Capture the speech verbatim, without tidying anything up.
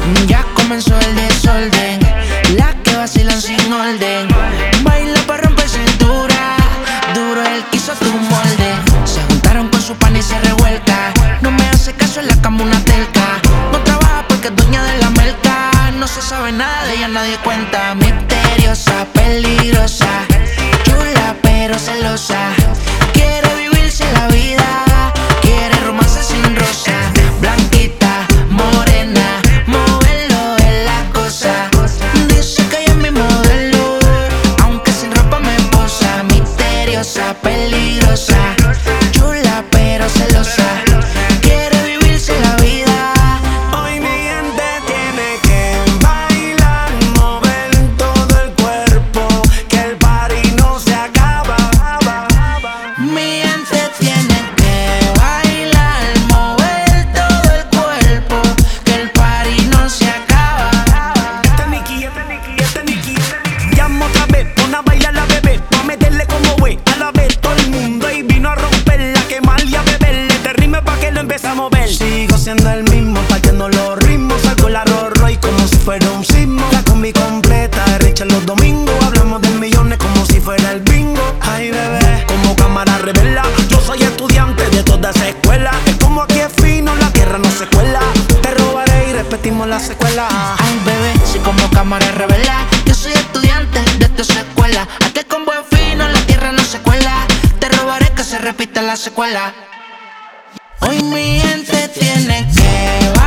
Ya comenzó el desorden, las que vacilan sin orden. Baila pa' romper cintura, duro el que hizo tu molde. Se juntaron con su pan y se revuelca. No me hace caso en la cama una telca. No trabaja porque es dueña de la merca. No se sabe nada de ella, nadie cuenta. Misteriosa, peligrosa, chula pero celosa. Quiere vivirse la vida, quiere romance sin rosa. Blanquita, morena, moverlo es la cosa. Dice que ella es mi modelo, aunque sin ropa me posa. Misteriosa, peligrosa, chula pero celosa. Quiere vivirse la vida. Hoy mi gente tiene que bailar, mover todo el cuerpo, que el party no se acaba. Mi gente tiene que bailar, mover todo el cuerpo, que el party no se acaba. Este Nicky, este Nicky, este Nicky, este Nicky. Llamo otra vez, pon a bailar la bebé, pa' meterle como güey. A la vez todo el mundo y vino a romperla, quemar y a beberle. Te rime pa' que lo empiece a mover. Sigo siendo el mismo, partiendo los ritmos. Salgo la Rolls Royce como si fuera un sismo. La combi completa, de Richard los domingos. Hablamos de millones como si fuera el bingo. Ay bebé, como cámara revela, yo soy estudiante de toda esa escuela. Es como aquí es fino, la tierra no se cuela. Te robaré y repetimos la secuela. Ay bebé, si como cámara revela, yo soy estudiante de esta escuela. Aquí con buen fino, la tierra no se cuela. Te robaré que se repita la secuela. Hoy mi gente tiene que